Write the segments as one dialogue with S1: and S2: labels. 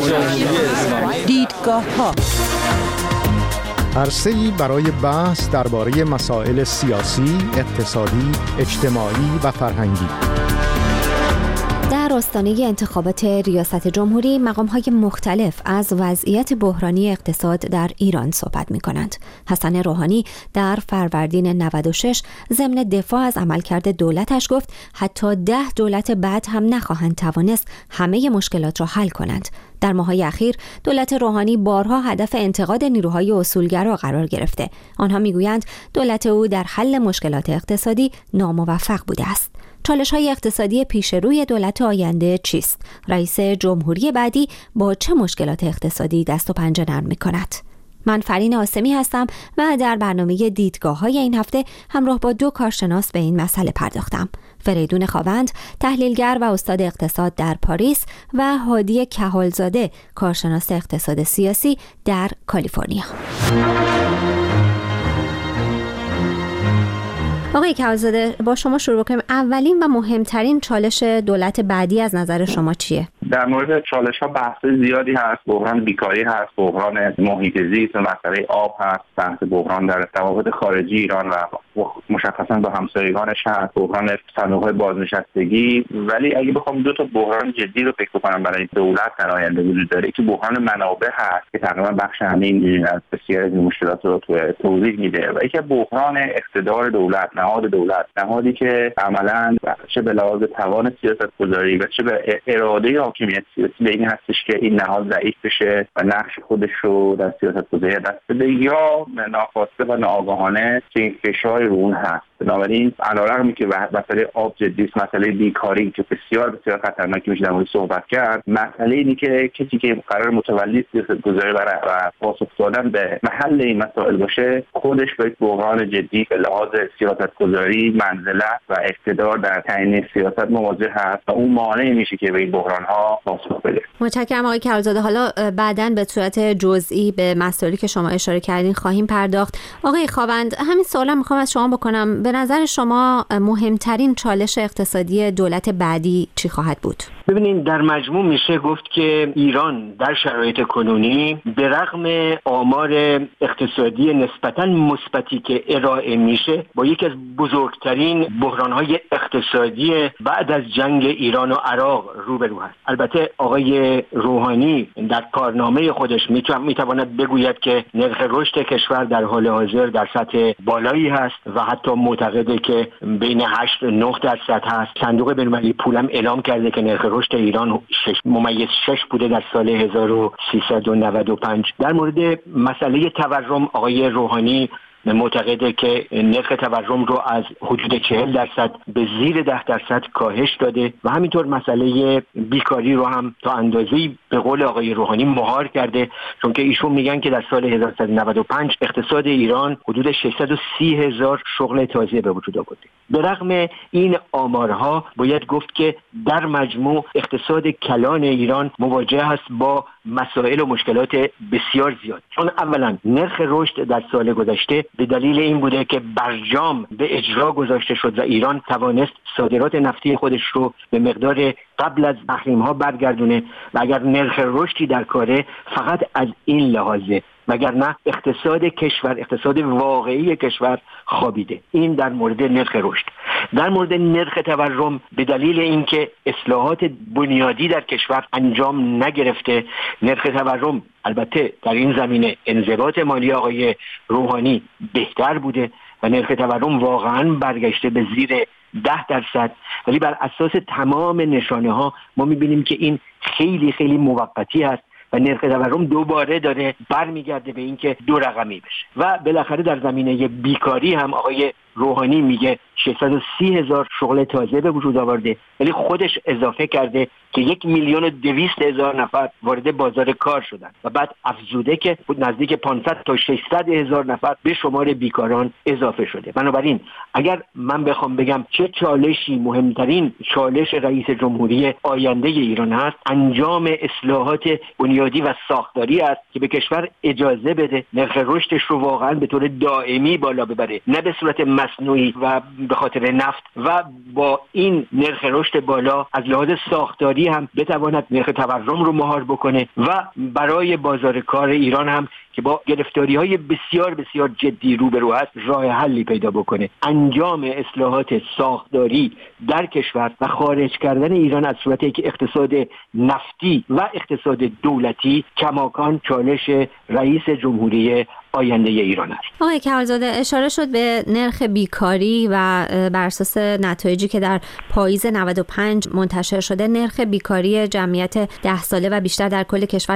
S1: دیدگاه‌ها
S2: عرصه‌ای برای بحث درباره مسائل سیاسی، اقتصادی، اجتماعی و فرهنگی.
S3: در آستانه انتخابات ریاست جمهوری مقام‌های مختلف از وضعیت بحرانی اقتصاد در ایران صحبت می‌کنند. حسن روحانی در فروردین 96 ضمن دفاع از عملکرد دولتش گفت حتی 10 دولت بعد هم نخواهند توانست همه مشکلات را حل کنند. در ماه‌های اخیر دولت روحانی بارها هدف انتقاد نیروهای اصولگرا قرار گرفته. آنها می‌گویند دولت او در حل مشکلات اقتصادی ناموفق بوده است. چالش‌های اقتصادی پیش روی دولت آینده چیست؟ رئیس جمهوری بعدی با چه مشکلات اقتصادی دست و پنجه نرم می‌کند؟ من فرین آسمی هستم و در برنامه دیدگاه‌های این هفته همراه با 2 کارشناس به این مسئله پرداختم. فریدون خاوند، تحلیلگر و استاد اقتصاد در پاریس و هادی کهالزاده، کارشناس اقتصاد سیاسی در کالیفرنیا. آقای کهالزاده، با شما شروع کنیم. اولین و مهمترین چالش دولت بعدی از نظر شما چیه؟
S4: در مورد چالش‌ها بحث زیادی هست. بحران بیکاری هست، بحران محیط زیست، مسئله آب هست، بحث بحران در روابط خارجی ایران و مشخصاً با همسایگانش هست، بحران صندوق‌های بازنشستگی. ولی اگه بخوام 2 تا بحران جدی رو فکر کنم برای دولت در آینده وجود داره که بحران منابع هست که تقریبا بخش همین از بسیاری از مشکلات رو توضیح میده، و یکی بحران اقتدار دولت، نهاد دولت، نهادی که عملاً چه به لحاظ توان سیاست‌گذاری و چه به اراده حاکمیت سیاسی به این هستش که این نهاد ضعیف بشه و نقش خودش رو در سیاست‌گذاری دست بده، یا ناخواسته و ناآگاهانه که این فشار رو اون هست. بنابراین علیرغم که مسئله آب جدی است، مسئله بیکاری که بسیار بسیار خطرناکه میشه در موردش صحبت کرد، مسئله اینه که کسی که قرار متولی سیاست‌گذاری و پاسخ دادن به محل این مسائل باشه، خودش با یک بحران جدی به لحاظ سیاست‌گذاری، منزلت و اقتدار در تعیین سیاست مواجه هست و اون مانع میشه که به این بحران‌ها پاسخ بده.
S3: متشکرم آقای کهالزاده. حالا بعداً به صورت جزئی به مسائلی که شما اشاره کردین خواهیم پرداخت. آقای خاوند، همین سوالا میخوام از شما بکنم. به نظر شما مهمترین چالش اقتصادی دولت بعدی چی خواهد بود؟
S5: ببینید، در مجموع میشه گفت که ایران در شرایط کنونی به رغم آمار اقتصادی نسبتاً مثبتی که ارائه میشه با یکی از بزرگترین بحران‌های اقتصادی بعد از جنگ ایران و عراق روبرو هست. البته آقای روحانی در کارنامه خودش میتواند بگوید که نرخ رشد کشور در حال حاضر در سطح بالایی هست و حتی معتقده که بین 8 و 9% هست. صندوق بین‌المللی پولم اعلام کرده که نرخ رشد ایران 6.6 بوده در سال 1395. در مورد مسئله تورم آقای روحانی معتقده که نرخ تورم رو از حدود 40% به زیر 10% کاهش داده و همینطور مسئله بیکاری رو هم تا اندازه‌ای به قول آقای روحانی مهار کرده، چون که ایشون میگن که در سال 1395 اقتصاد ایران حدود 630,000 شغل تازه به وجود آورده. به رغم این آمارها باید گفت که در مجموع اقتصاد کلان ایران مواجه است با مسائل و مشکلات بسیار زیاد. چون اولا نرخ رشد در سال گذشته به دلیل این بوده که برجام به اجرا گذاشته شد و ایران توانست صادرات نفتی خودش رو به مقدار قبل از تحریم‌ها برگردونه و اگر نرخ رشدی در کاره فقط از این لحاظه، وگرنه اقتصاد کشور، اقتصاد واقعی کشور خوابیده. این در مورد نرخ رشد. در مورد نرخ تورم به دلیل اینکه اصلاحات بنیادی در کشور انجام نگرفته، نرخ تورم البته در این زمینه انضباط مالی آقای روحانی بهتر بوده و نرخ تورم واقعا برگشته به زیر 10%، ولی بر اساس تمام نشانه ها ما میبینیم که این خیلی خیلی موقتی است و نرخ تورم دوباره داره برمیگرده به این که 2 رقمی بشه. و بالاخره در زمینه بیکاری هم آقای روحانی میگه 630,000 شغل تازه به وجود آورده، ولی خودش اضافه کرده که 1,200,000 نفر وارد بازار کار شدن و بعد افزوده که نزدیک 500 تا 600,000 نفر به شمار بیکاران اضافه شده. بنابراین اگر من بخوام بگم چه چالشی مهمترین چالش رئیس جمهوری آینده ایران هست، انجام اصلاحات بنیادی و ساختاری است که به کشور اجازه بده نرخ رشدش رو واقعا به طور دائمی بالا ببره، نه به صورت مصنوعی و به خاطر نفت. و با این نرخ رشد بالا از لحاظ ساختاری اقتصادی هم بتواند نرخ تورم رو مهار بکنه و برای بازار کار ایران هم که با گرفتاری‌های بسیار بسیار جدی روبرو است راه حلی پیدا بکنه. انجام اصلاحات ساختاری در کشور و خارج کردن ایران از صورتی که اقتصاد نفتی و اقتصاد دولتی کماکان چالش رئیس جمهوری آینده ایران است.
S3: آقای کمالزاده، اشاره شد به نرخ بیکاری و بر اساس نتایجی که در پاییز 95 منتشر شده نرخ بیکاری جمعیت 10 ساله و بیشتر در کل کشور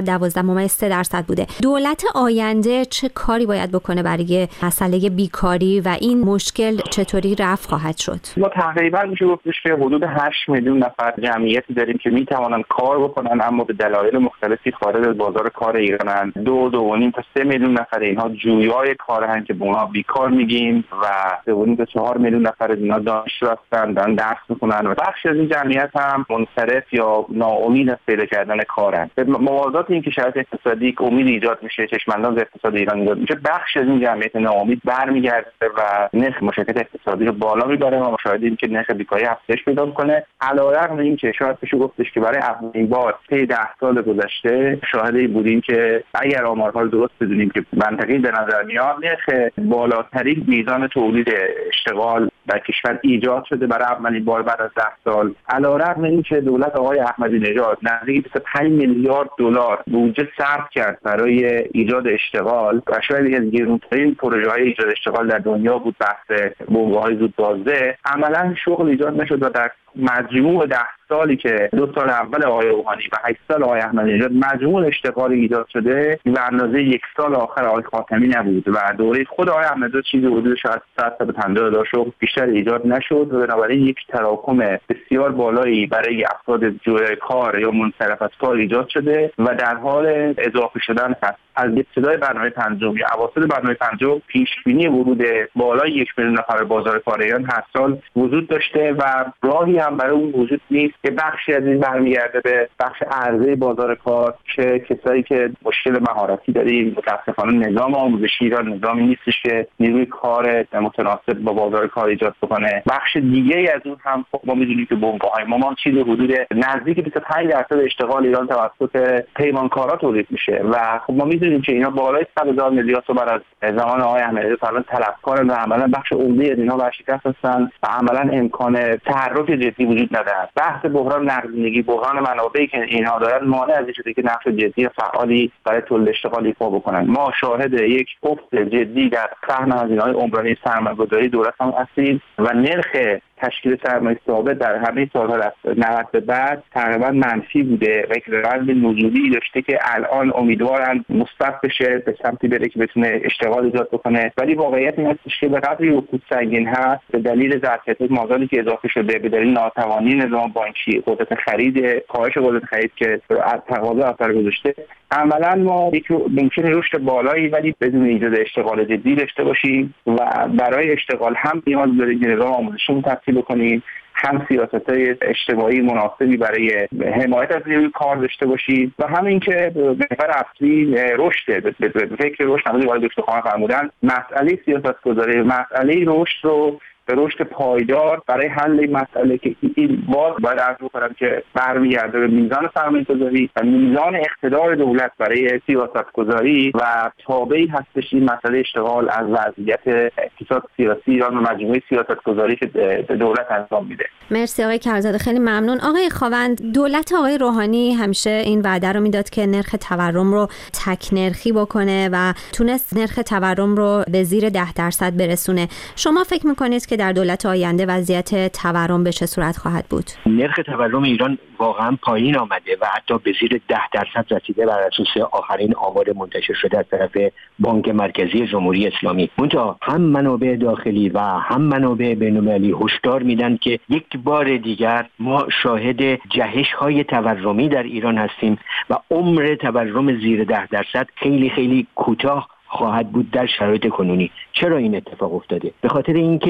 S3: 12.3% بوده. دولت آینده چه کاری باید بکنه برای مسئله بیکاری و این مشکل چطوری رفع خواهد شد؟
S4: ما تقریبا میشه گفتش که حدود 8 میلیون نفر جمعیتی داریم که میتوانند کار بکنن اما به دلایل مختلفی خارج از بازار کار ایرانن. 2.5 تا 3 میلیون نفر اینها جویای کار هستند که به اونها بیکار میگیم و 3.5 تا 4 میلیون نفر از اینا دانشجو هستند، دارن درس میخونن و بخشی از این جمعیت هم منصرف یا ناامید از پیدا کردن کارن. به موازات این که شرایط اقتصادی که امید ایجاد میشه، چشمانداز اقتصاد ایران ایجاد میشه، بخشی از این جمعیت ناامید برمیگرده و نرخ مشارکت اقتصادی رو بالا میبره و مشاهدیم که نرخ بیکاری افزایش پیدا میکنه. علیرغم این که شاید بشه گفتش که برای اولین بار طی 10 سال گذشته شاهد بودیم که اگر آمارها رو درست بدونیم که منطقی به نظر میاد، نرخ بالاترین میزان تولید اشتغال در کشور ایجاد شده برای اولین بار بعد از 10 سال. علیرغم این که دولت آقای احمدی نژاد نزدیک 25 میلیارد دلار بودجه صرف کرد برای ایجاد اشتغال و شاید یکی از گرونترین پروژه‌های ایجاد اشتغال در دنیا بود، بحث بمب‌های زودبازده، عملاً شغل ایجاد نشد و در مجموع 10 سالی که 2 سال اول آقای روحانی و 8 سال آقای احمدی نژاد مجموع اشتغال ایجاد شده به اندازه 1 سال آخر آقای خاتمی نبود و دوره خود آقای احمدی نژاد چیزی حدود شاید 150,000 شغل بیشتر ایجاد نشد و بنابراین یک تراکم بسیار بالایی برای افراد جوی کار یا منصرف از کار ایجاد شده و در حال اضافه شدن هست. از ابتدای برنامه پنجم یا اواسط برنامه پنجم پیش بینی ورود بالای 1 میلیون نفر بازار کار ایران هر سال وجود داشته و راهی هم برای اون وجود نیست که بخشی از این برمیگرده به بخش عرضه بازار کار که کسایی که مشکل مهارتی داریم. متاسفانه نظام آموزشی ایران نظامی نیستش که نیروی کار متناسب با بازار کار ایجاد بکنه. بخش دیگه از اون هم ما می‌دونیم که بنگاه‌های ما چیز حدود نزدیک 25% اشتغال ایران توسط پیمانکارا تولید میشه و خب ما می‌دونیم که اینا بالای 100,000 میلیارد تومان از زمان آقای احمدی تا الان طلبکارن و عملاً بخش عمده از اینها ورشکست هستن و عملاً امکان تحرک جدی وجود نداره. بحث بحران نقدینگی، بحران منابعی که اینها دارن مانع از این شده که نقش جدی فعالی برای تولید اشتغال ایفا بکنن. ما شاهد یک افت جدی در سهم هزینه‌های عمرانی سرمایه‌گذاری دولت هم هستیم و نرخ تشکیل سرمایه ثابت در همه سال‌ها از 90 به بعد تقریبا منفی بوده و یک روند نزولی داشته که الان امیدوارن مثبت بشه، به سمتی بره که بتونه اشتغال ایجاد بکنه. ولی واقعیت این است که به قدری رکود سنگین هست به دلیل ظرفیت مازادی که اضافه شده، به دلیل ناتوانی نظام بانکی، قدرت خرید، کاهش قدرت خرید که از تقاضا اثر گذاشته، عملا ما ممکنه رشد بالایی ولی بدون ایجاد اشتغال جدی داشته باشیم و برای اشتغال هم نیاز داریم که نظام آموزشی تبدیل کنیم، هم سیاست‌های اجتماعی مناسبی برای حمایت از نیروی کار داشته باشیم و همین که محور اصلی رشد به فکر رشد نمودی وارد دکتر خان فرمودن، مسئله سیاست‌گذاری، مسئله رشد رو به رشد پایدار برای حل این مسئله که این باید عرض بکنم که برمیگرده به میزان سرمایه‌گذاری و میزان اقتدار دولت برای سیاست‌گذاری و تابعی هستش این مسئله اشتغال از وضعیت اقتصاد سیاسی ایران و مجموعه سیاست‌گذاری که دولت انجام میده.
S3: مرسی آقای کمالزاده، خیلی ممنون. آقای خاوند، دولت آقای روحانی همیشه این وعده رو میداد که نرخ تورم رو تک نرخی بکنه و تونست نرخ تورم رو به زیر 10% برسونه. شما فکر می‌کنید که در دولت آینده وضعیت تورم به چه صورت خواهد بود؟
S5: نرخ تورم ایران واقعا پایین آمده و حتی به زیر 10% رسیده بر اساس آخرین آمار منتشر شده از طرف بانک مرکزی جمهوری اسلامی. منتها هم منابع داخلی و هم منابع بین‌المللی هشدار میدن که یک بار دیگر ما شاهد جهش‌های تورمی در ایران هستیم و عمر تورم زیر 10% خیلی خیلی کوتاه خواهد بود در شرایط کنونی. چرا این اتفاق افتاده؟ به خاطر اینکه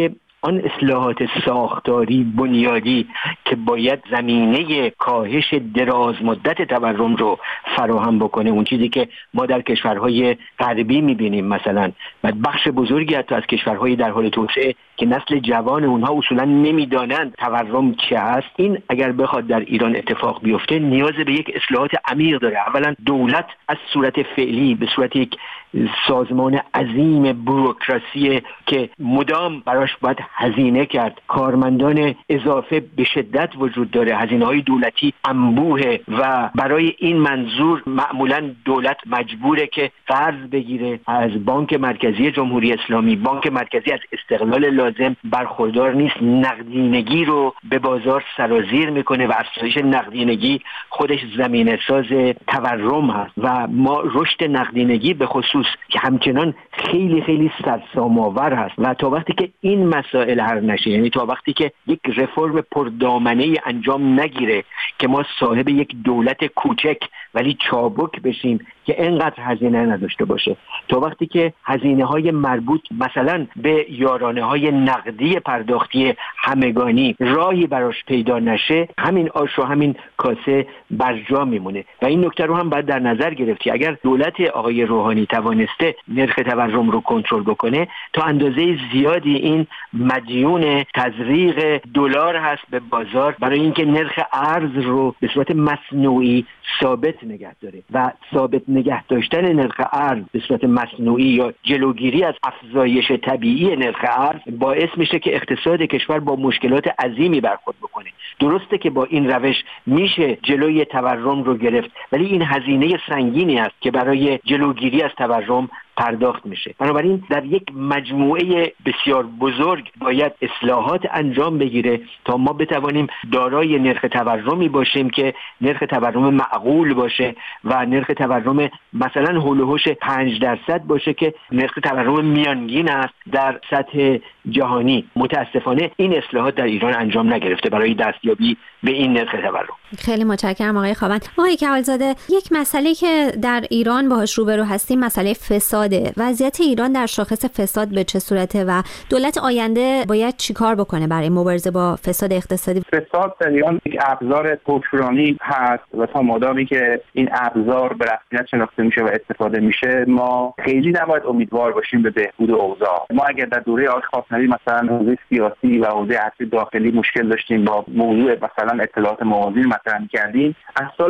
S5: آن اصلاحات ساختاری بنیادی که باید زمینه کاهش دراز مدت تورم رو فراهم بکنه، اون چیزی که ما در کشورهای غربی میبینیم مثلا و بخش بزرگی حتی از کشورهای در حال توسعه که نسل جوان اونها اصولا نمیدانند تورم چه هست، این اگر بخواد در ایران اتفاق بیفته نیاز به یک اصلاحات عمیق داره. اولا دولت از صورت فعلی به صورت یک سازمان عظیم بوروکراسی که مدام براش باید هزینه کرد، کارمندان اضافه به شدت وجود داره، هزینه‌های دولتی انبوه و برای این منظور معمولا دولت مجبوره که قرض بگیره از بانک مرکزی جمهوری اسلامی. بانک مرکزی از استقلال لازم برخوردار نیست، نقدینگی رو به بازار سرازیر میکنه و افزایش نقدینگی خودش زمینه ساز تورم هست و ما رشد نقدینگی به خصوص که همچنان خیلی خیلی سرسام‌آور هست و تا وقتی که این مسائل حل نشه، یعنی تا وقتی که یک رفرم پردامنه انجام نگیره که ما صاحب یک دولت کوچک ولی چابک بشیم که اینقدر هزینه نداشته باشه، تا وقتی که هزینه‌های مربوط مثلا به یارانه‌های نقدی پرداختی همگانی راهی براش پیدا نشه، همین آش و همین کاسه برجا میمونه. و این نکته رو هم باید در نظر گرفتی. اگر دولت آقای روحانی توانسته نرخ تورم رو کنترل بکنه، تا اندازه زیادی این مدیون تزریق دلار هست به بازار برای اینکه نرخ ارز رو به صورت مصنوعی ثابت نگه داره و ثابت نگه داشتن نرخ ارز به صورت مصنوعی یا جلوگیری از افزایش طبیعی نرخ ارز باعث میشه که اقتصاد کشور با مشکلات عظیمی برخورد بکنه. درسته که با این روش میشه جلوی تورم رو گرفت، ولی این هزینه سنگینی است که برای جلوگیری از تورم پرداخت میشه. بنابراین در یک مجموعه بسیار بزرگ باید اصلاحات انجام بگیره تا ما بتوانیم دارای نرخ تورمی باشیم که نرخ تورم معقول باشه و نرخ تورم مثلا هول و هوش 5% باشه که نرخ تورم میانگین است در سطح جهانی. متاسفانه این اصلاحات در ایران انجام نگرفته برای دستیابی به این نرخ تورم.
S3: خیلی متشکرم آقای خاوند. آقای کمالزاده، یک مسئله که در ایران باهاش روبرو هستیم مسئله فساده. وضعیت ایران در شاخص فساد به چه صورته و دولت آینده باید چیکار بکنه برای مبارزه با فساد اقتصادی؟
S4: فساد در ایران یک ابزار حکمرانی هست و تا مادامی که این ابزار به رسمیت شناخته میشه و استفاده میشه، ما خیلی نباید امیدوار باشیم به بهبود اوضاع. ما اگر در دوره آقای خاتمی مثلا حوزه سیاسی و حوزه ارزی داخلی مشکل داشتیم با موضوع مثلا اطلاعات موازی مطرح کردیم، از سال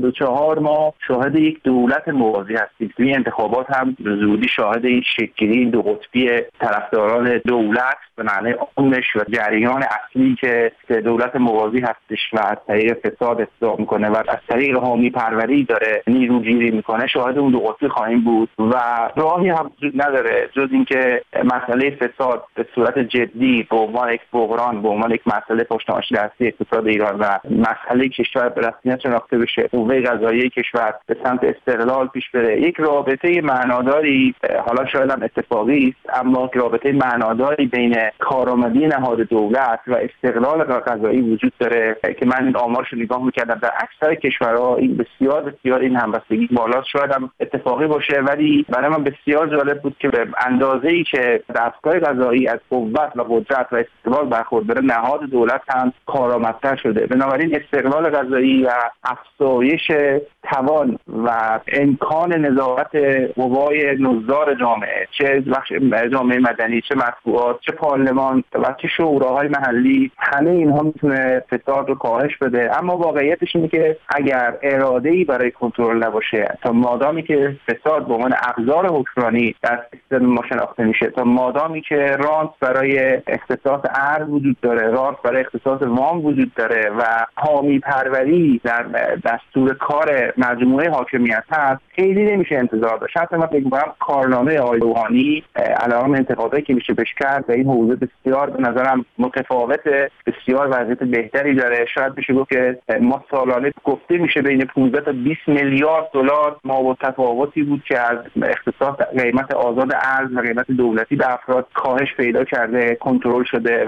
S4: 84 ما شاهد یک دولت موازی هستیم. توی انتخابات هم زودی شاهد این شکلی دو قطبی طرفداران دولت به معنی آموزش و جریان اصلی که دولت موازی هستش و از طریق فساد استفاده میکنه و از طریق حامی پروری داره نیروگیری میکنه، شاهد اون دو قطبی خواهیم بود و راهی هم وجود نداره جز اینکه مسئله فساد به صورت جدی به عنوان یک بحران، به عنوان یک مسئله پشت‌نشین اصلی اقتصاد ایران و مسئله کشور به رسمیت شناخته بشه، قوه قضاییه کشور به سمت استقلال پیش بره. یک رابطه معناداری، حالا شاید هم اتفاقی است، اما رابطه معناداری بین کارآمدی نهاد دولت و استقلال قضایی وجود داره که من این آمارش رو نگاه می‌کردم در اکثر کشورها این بسیار این همبستگی بالاست. شاید هم اتفاقی باشه، ولی برای من بسیار جالب بود که به اندازه‌ای که دستگاه قضایی از قوت و قدرت و استقلال برخورداره، نهاد دولت هم کارآمدتر شده. بنابراین استقلال قضایی و افزایش توان و امکان نظارت قوای نظار جامعه، چه بخش جامعه مدنی، چه مطبوعات، چه پارلمان و چه شوراهای محلی، همه اینها میتونه فساد رو کاهش بده. اما واقعیتش اینه که اگر اراده‌ای برای کنترل نباشه، تا مادامی که فساد به عنوان ابزار حکمرانی در سیستم ما شناخته میشه، تا مادامی که رانت برای اختصاص ارز وجود داره، رانت برای اختصاص وام وجود داره و حامی پروری در دستور کار مجموعه حاکمیت هست، خیلی نمیشه انتظار داشت. حتی من فکر می‌کنم کارنامه آقای روحانی علاوه بر انتقادایی که میشه بهش کرد و این حوزه بسیار به نظرم متفاوت، بسیار وضعیت بهتری داره. شاید بشه گفت که ما سالانه گفته میشه بین 15 تا 20 میلیارد دلار ما تفاوتی بود که از اختصاص قیمت آزاد ارز و قیمت دولتی به افراد کاهش پیدا کرده، کنترل شده و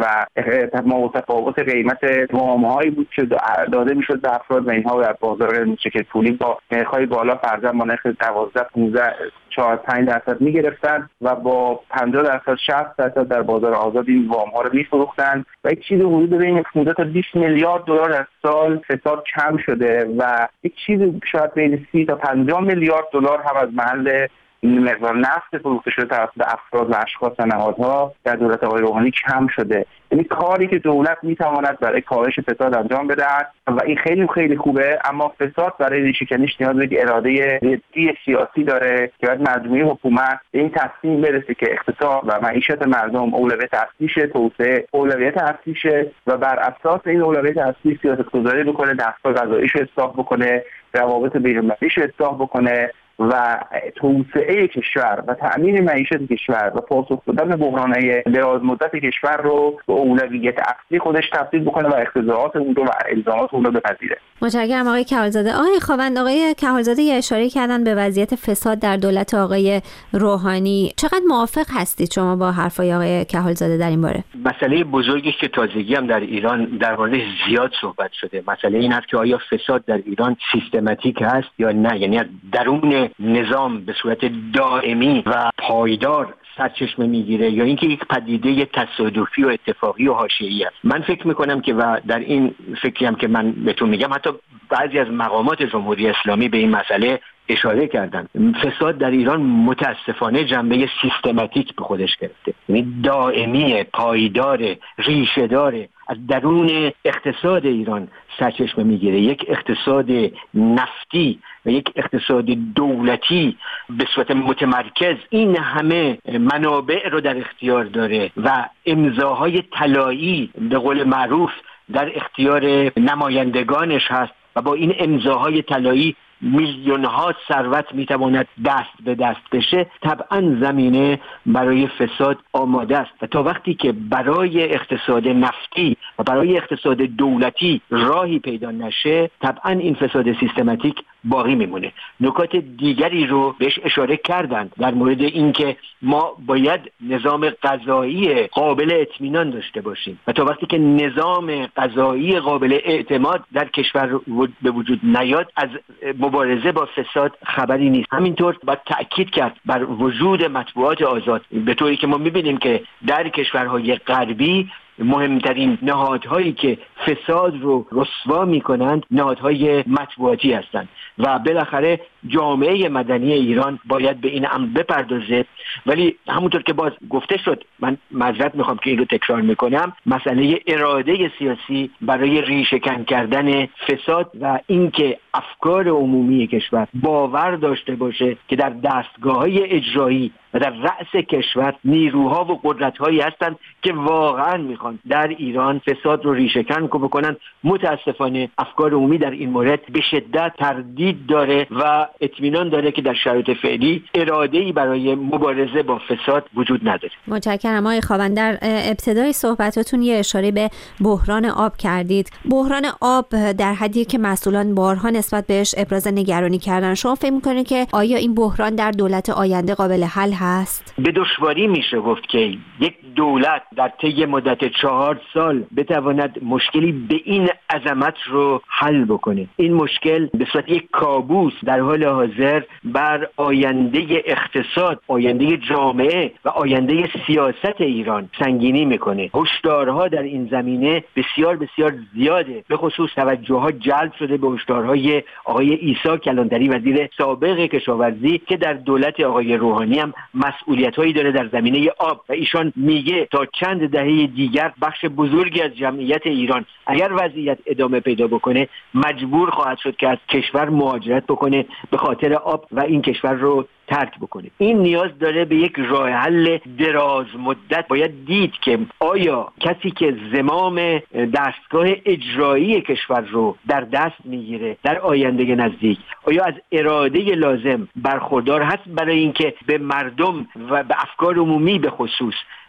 S4: ما تفاوت قیمت وام‌هایی بود که داده میشد به افراد و اینها در بازار شکل پولی با نرخ‌های بالا فرضاً با نرخ 12 15 4-5% میگرفتن و با 50% 60% در بازار آزاد این وام‌ها رو میفروختن و یک چیز حدود بین 15 تا 20 میلیارد دلار در سال فساد کم شده و یک چیز شاید بین 30 تا 50 میلیارد دلار هم از محل این مقدار نفت فروخته شده توسط افراد و اشخاص و نهادها در دولت آقای روحانی کم شده. یعنی کاری که دولت میتواند برای کاهش فساد انجام بدهد و این خیلی خیلی خوبه، اما فساد برای ریشه‌کنیش نیاز به اراده جدی سیاسی داره که باید مجموعه حکومت به این تصمیم برسه که اقتصاد و معیشت مردم اولویت اصلیشه، توسعه اولویت اصلیشه و بر اساس این اولویت اصلی سیاست‌گذاری بکنه، دستگاه قضاییش رو اصلاح بکنه، روابط بین‌المللیش رو اصلاح بکنه و توسعه کشور و تأمین معیشت کشور و پاسخ دادن به بحران‌های دراز مدت کشور رو به اولویت اصلی خودش تبدیل بکنه و اقتضاعات اون رو و الزامات اون رو بپذیره.
S3: متشکرم آقای کحالزاده. آقای خاوند، آقای کحالزاده یه اشاره کردن به وضعیت فساد در دولت آقای روحانی. چقدر موافق هستید شما با حرفای آقای کحالزاده در این باره؟
S5: مسئله بزرگی که تازگی هم در ایران در موردش زیاد صحبت شده، مسئله این است که آیا فساد در ایران سیستماتیک هست یا نه، یعنی درون نظام به صورت دائمی و پایدار سرچشمه میگیره یا اینکه یک پدیده تصادفی و اتفاقی و حاشیه‌ای است. من فکر میکنم که و در این فکری هم که من بهتون میگم حتی بعضی از مقامات جمهوری اسلامی به این مسئله اشاره کردن. فساد در ایران متاسفانه جنبه سیستماتیک به خودش گرفته، یعنی دائمی، پایدار، ریشه‌دار، از درون اقتصاد ایران سرچشمه میگیره. یک اقتصاد نفتی و یک اقتصاد دولتی به صورت متمرکز این همه منابع رو در اختیار داره و امضاهای طلایی به قول معروف در اختیار نمایندگانش هست و با این امضاهای طلایی میلیون ها ثروت میتواند دست به دست بشه. طبعا زمینه برای فساد آماده است و تا وقتی که برای اقتصاد نفتی و برای اقتصاد دولتی راهی پیدا نشه طبعا این فساد سیستماتیک باقی میمونه. نکات دیگری رو بهش اشاره کردند در مورد اینکه ما باید نظام قضایی قابل اطمینان داشته باشیم و تا وقتی که نظام قضایی قابل اعتماد در کشور به وجود نیاد از مبارزه با فساد خبری نیست. همینطور باید تأکید کرد بر وجود مطبوعات آزاد، به طوری که ما میبینیم که در کشورهای غربی مهمترین نهادهایی که فساد رو رسوا میکنند نهادهای مطبوعاتی هستند و بالاخره جامعه مدنی ایران باید به این امر بپردازه. ولی همونطور که باز گفته شد، من معذرت میخوام که این رو تکرار میکنم، مسئله اراده سیاسی برای ریشه‌کن کردن فساد و اینکه افکار عمومی کشور باور داشته باشه که در دستگاه‌های اجرایی و در رأس کشور نیروها و قدرت‌هایی هستند که واقعاً میخوان در ایران فساد رو ریشه‌کن بکنن. متاسفانه افکار عمومی در این مورد به شدت تردید داره و اطمینان داره که در شرایط فعلی اراده‌ای برای مبارزه با فساد وجود نداره.
S3: متشکرم آقای خاوند. در ابتدای صحبتاتون یه اشاره به بحران آب کردید. بحران آب در حدی که مسئولان بارها نسبت بهش ابراز نگرانی کردن. شما فکر می‌کنید که آیا این بحران در دولت آینده قابل حل هست؟
S5: به دشواری میشه گفت که یک دولت در طی مدت 4 سال بتواند مشکلی به این عظمت رو حل بکنه. این مشکل به صورت یک کابوس در حال حاضر بر آینده اقتصاد، آینده جامعه و آینده سیاست ایران سنگینی میکنه. هشدارها در این زمینه بسیار بسیار زیاده. به خصوص توجهها جلب شده به هشدارهای آقای عیسی کلانتری وزیر سابق کشاورزی که در دولت آقای روحانی هم مسئولیت‌هایی داره در زمینه آب و ایشان میگه تا چند دهه دیگر بخش بزرگی از جمعیت ایران اگر وضعیت ادامه پیدا بکنه مجبور خواهد شد که از کشور مهاجرت بکنه به خاطر آب و این کشور رو ترک بکنه. این نیاز داره به یک راه حل دراز مدت. باید دید که آیا کسی که زمام دستگاه اجرایی کشور رو در دست میگیره در آینده نزدیک آیا از اراده لازم برخوردار هست برای اینکه به مردم و به افکار عمومی به خصوص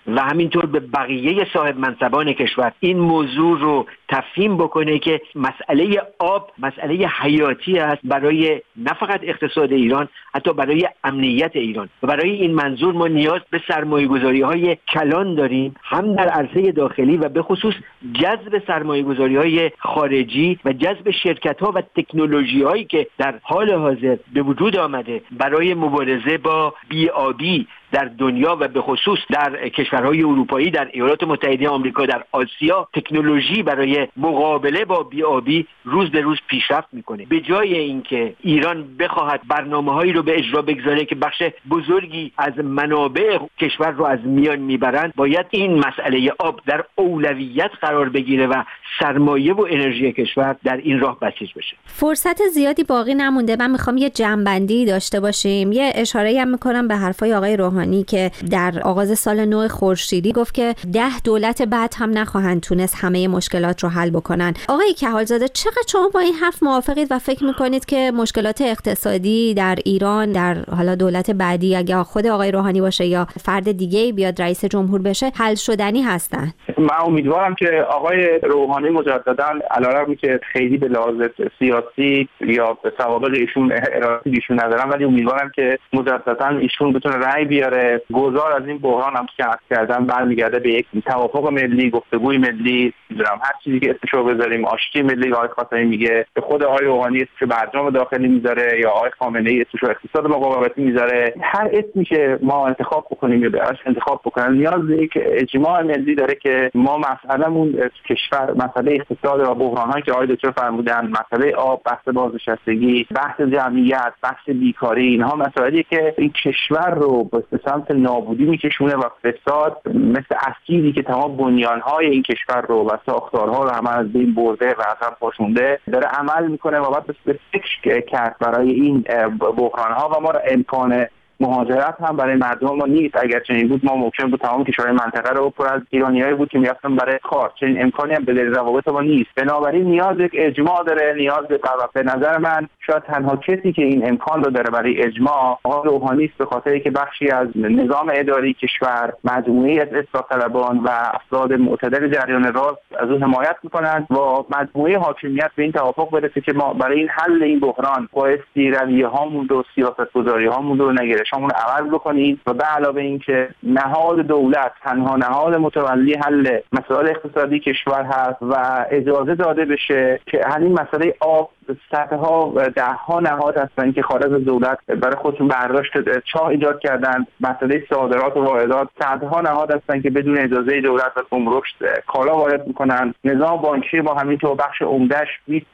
S5: و همینطور به بقیه صاحب منصبان کشور این موضوع رو تفهیم بکنه که مسئله آب مسئله حیاتی است برای نه فقط اقتصاد ایران، حتی برای امنیت ایران. و برای این منظور ما نیاز به سرمایه‌گذاری‌های کلان داریم، هم در عرصه داخلی و به خصوص جذب سرمایه‌گذاری‌های خارجی و جذب شرکت‌ها و تکنولوژی‌هایی که در حال حاضر به وجود آمده برای مبارزه با بی‌آبی در دنیا و به خصوص در کشورهای اروپایی، در ایالات متحده آمریکا، در آسیا. تکنولوژی برای مقابله با بی‌آبی روز به روز پیشرفت میکنه. به جای اینکه ایران بخواهد برنامه‌هایی رو به اجرا بگذاره که بخش بزرگی از منابع کشور رو از میان میبرند، باید این مسئله آب در اولویت قرار بگیره و سرمایه و انرژی کشور در این راه بسیج بشه.
S3: فرصت زیادی باقی نمونده. من میخوام یه جمع‌بندی داشته باشیم. یه اشاره‌ای هم میکنم به حرفای آقای روحانی که در آغاز سال نو خورشیدی گفت که 10 دولت بعد هم نخواهند تونست همه مشکلات رو حل بکنن. آقای کهالزاده، چقدر شما با این حرف موافقید و فکر میکنید که مشکلات اقتصادی در ایران در حالا دولت بعدی، اگه خود آقای روحانی باشه یا فرد دیگه‌ای بیاد رئیس جمهور بشه، حل شدنی هستن؟
S4: من امیدوارم که آقای روحانی مجددا علیرغم که خیلی به لحاظ سیاسی یا به سوابق ایشون ارائه ایشون ندارم، ولی امیدوارم که مجددا ایشون بتونه رأی بیاره. گذار از این بحران هم که عرض کردم برمیگرده به یک توافق ملی، گفتگوی ملی، می‌دونم هر چیزی که اسمشو بذاریم، آشتی ملی. آقای خاتمی میگه به خود آقای روحانی اسمشو برجام داخلی میذاره، یا آقای خامنه‌ای اسمشو اقتصاد مقاومتی میذاره. هر اسمی که ما انتخاب بکنیم یا براش انتخاب بکنن، نیاز به یک اجماع ملی داره که ما مسئله‌مون کشور، مسئله اقتصاد و بحران‌هایی که آقای دکتر فرمودن، مسئله آب، بحث بازنشستگی، بحث جمعیت، بحث بیکاری، اینها مسائلی که این کشور رو به سمت نابودی میکشونه و فساد مثل اسیدی که تمام بنیان‌های این کشور رو و ساختارها رو هم از بین برده و اصلا پاشونده داره عمل میکنه و باید به فکر کرد برای این بحران‌ها. و ما را امکان مهاجرت هم برای مردم ما نیست. اگر چنین بود ما ممکن بود تمام کشورهای منطقه رو پر از ایرانیایی بود که میرفتن برای کار. چنین امکانی هم به دلیل روابط ما نیست. بنابراین نیاز یک اجماع داره، نیاز به نظر من شاید تنها کسی که این امکان رو داره برای اجماع آقای روحانی است، به خاطری که بخشی از نظام اداری کشور، مجموعه‌ای از اصلاح طلبان و افراد معتدل جریان راست از اون حمایت می‌کنند و مجموعه حاکمیت به این توافق برسه که ما برای این حل این بحران بایستی رویه‌هامون و سیاست‌گذاری‌هامون رو نگرشمون عوض بکنیم. و به علاوه این که نهاد دولت تنها نهاد متولی حل مسائل اقتصادی کشور هست و اجازه داده بشه که همین مسئله آب صدها و دهها نهاد هستن که خارج از دولت برای خودشون برداشت چاه ایجاد کردن. مسئله صادرات و واردات، صدها نهاد هستن که بدون اجازه دولت و گمرک کالا وارد میکنن. نظام بانکی ما همینطور بخش عمده‌اش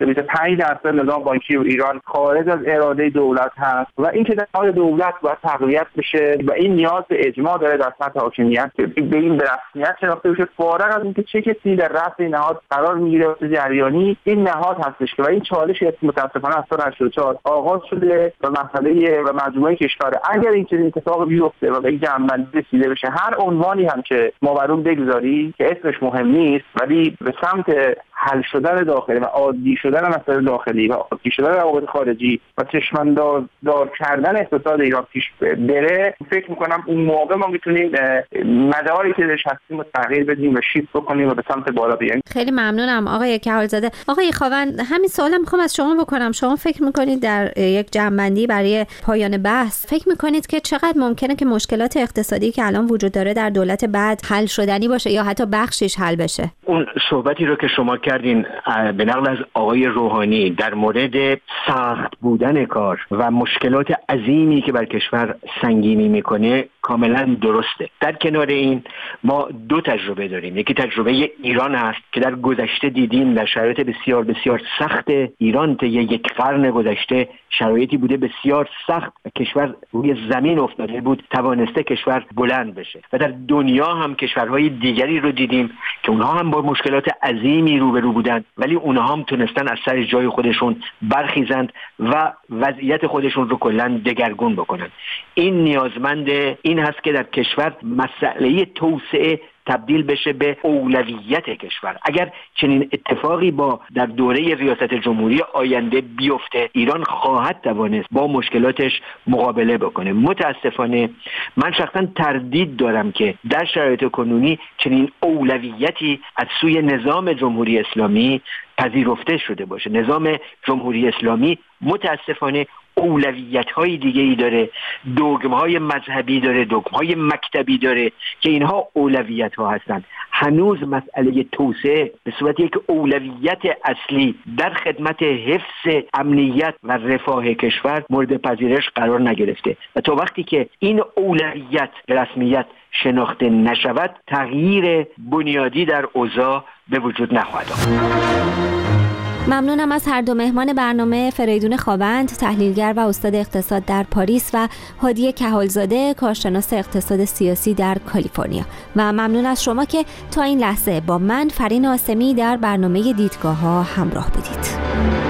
S4: 25% نظام بانکی ایران خارج از اراده دولت هست و این که نهاد دولت باید تقویت بشه و این نیاز به اجماع داره در سطح حاکمیت به این به رسمیت شناخته بشه. فارغ از اینکه چه کسی در رأس این نهاد قرار میگیره و جریانی، این نهاد هستش که و این چالش متاسفانه از سال 84 آغاز شده و مسئله و مجموعه کشور اگر این چنین اتفاق بیفته و به این جنبندی رسیده بشه، هر عنوانی هم که ما بر اون بگذاری که اسمش مهم نیست، ولی به سمت حل شدن داخلی و عادی شدن مسائل داخلی و عادی شدن روابط خارجی و چشمانداز کردن اقتصاد ایران پیش بره، فکر میکنم اون موقع ما میتونیم مداری که درش هستیم رو تغییر بدیم و شیفت بکنیم و به سمت بالا بیاییم.
S3: خیلی ممنونم آقای کهالزاده. آقای خاوند، همین سوالم میخوام از شما بکنم. شما فکر میکنید در یک جمع‌بندی برای پایان بحث فکر میکنید که چقدر ممکنه که مشکلات اقتصادی که الان وجود داره در دولت بعد حل شدنی باشه یا حتی بخشش حل بشه؟
S5: اون صحبتی رو که شما کردین به نقل از آقای روحانی در مورد سخت بودن کار و مشکلات عظیمی که بر کشور سنگینی میکنه کاملا درسته. در کنار این ما دو تجربه داریم. یکی تجربه ایران هست که در گذشته دیدیم در شرایط بسیار بسیار سخت ایران طی یک قرن گذشته شرایطی بوده بسیار سخت و کشور روی زمین افتاده بود، توانسته کشور بلند بشه. و در دنیا هم کشورهای دیگری رو دیدیم که اونها هم با مشکلات عظیمی روبرو بودند، ولی اونها هم تونستن از سر جای خودشون برخیزند و وضعیت خودشون رو کلاً دگرگون بکنن. این نیازمند این هست که در کشور مسئله توسعه تبدیل بشه به اولویت کشور. اگر چنین اتفاقی در دوره ریاست جمهوری آینده بیفته، ایران خواهد توانست با مشکلاتش مقابله بکنه. متاسفانه من شخصا تردید دارم که در شرایط کنونی چنین اولویتی از سوی نظام جمهوری اسلامی پذیرفته شده باشه. نظام جمهوری اسلامی متاسفانه اولویت‌های دیگه‌ای داره، دوگم‌های مذهبی داره، دوگم‌های مکتبی داره که اینها اولویت‌ها هستند. هنوز مسئله توسعه به صورت یک اولویت اصلی در خدمت حفظ امنیت و رفاه کشور مورد پذیرش قرار نگرفته و تا وقتی که این اولویت به رسمیت شناخته نشود، تغییر بنیادی در اوضاع به وجود نخواهد آمد.
S3: ممنونم از هر دو مهمان برنامه، فریدون خوابند، تحلیلگر و استاد اقتصاد در پاریس و هادی کهالزاده، کارشناس اقتصاد سیاسی در کالیفرنیا. و ممنون از شما که تا این لحظه با من فرین آسمی در برنامه دیدگاه‌ها همراه بودید.